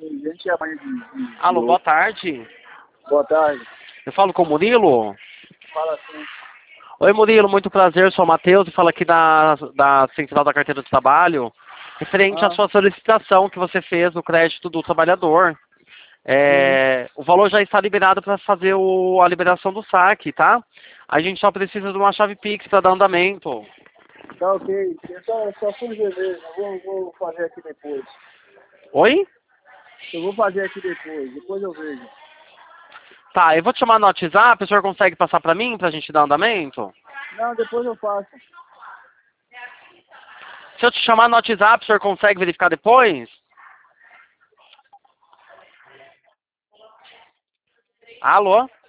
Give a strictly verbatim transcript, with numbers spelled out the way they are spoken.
A gente é mãe de, de, Alô, de boa tarde. Boa tarde. Eu falo com o Murilo? Fala assim. Oi, Murilo, muito prazer, sou o Matheus, eu falo aqui da, da Central da Carteira de Trabalho, referente à Ah, sua solicitação que você fez no crédito do trabalhador. sim. É, o valor já está liberado para fazer o, a liberação do saque, tá? A gente só precisa de uma chave Pix para dar andamento. Tá ok. Eu só, só fui ver mesmo. Eu vou, vou fazer aqui depois. Oi? Eu vou fazer aqui depois. Depois eu vejo. Tá, eu vou te chamar no WhatsApp, o senhor consegue passar para mim, para a gente dar andamento? Não, depois eu faço. Se eu te chamar no WhatsApp, o senhor consegue verificar depois? Alô?